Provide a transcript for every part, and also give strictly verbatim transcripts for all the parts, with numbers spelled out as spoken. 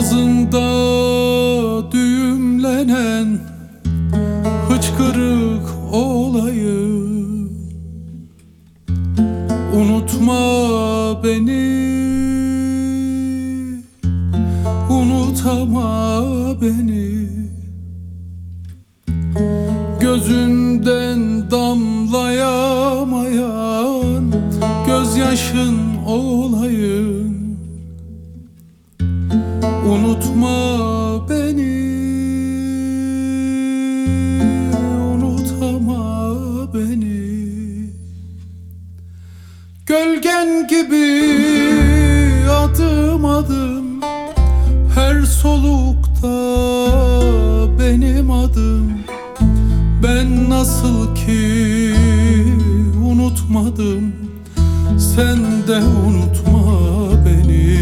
Boğazında düğümlenen hıçkırık olayı, unutma beni, unutama beni. Gözünden damlayamayan gözyaşın olayım, unutma beni, unutama beni. Gölgen gibi adım adım, her solukta benim adım. Ben nasıl ki unutmadım, sen de unutma beni,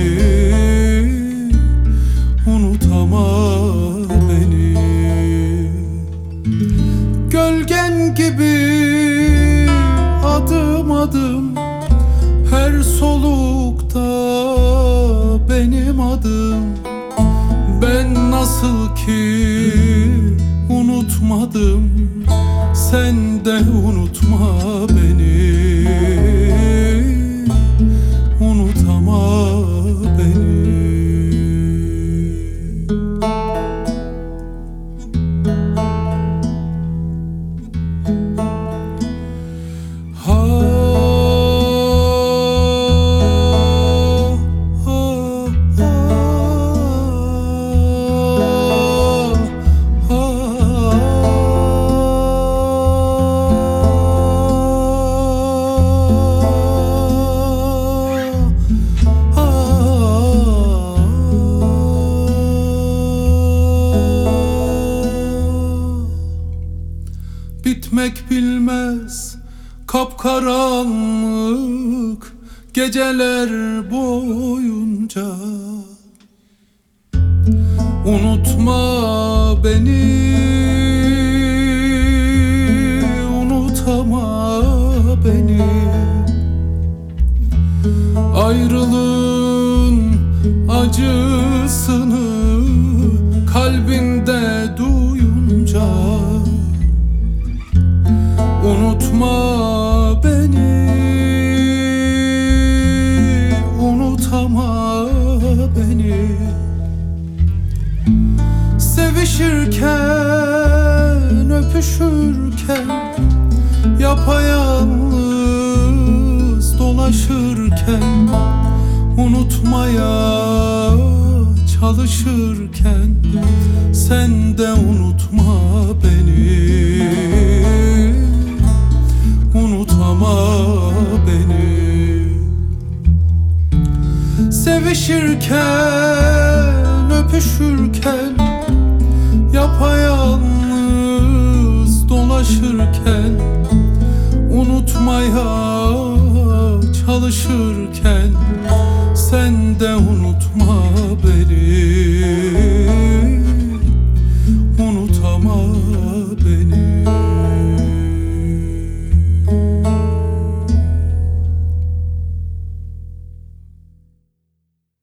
unutama beni. Gölgen gibi adım adım, her solukta benim adım. Ben nasıl ki unutmadım, sen de unutma beni, unutama beni. Ha bitmek bilmez kapkaranlık geceler boyunca. Unutma beni, unutama beni. Ayrılığın acısını kalbinde duyunca, unutma beni, unutama beni. Sevişirken, öpüşürken, yapayalnız dolaşırken, unutmaya çalışırken, sen de unutma beni, unutama beni. Sevişirken, öpüşürken, yapayalnız dolaşırken, unutmaya çalışırken,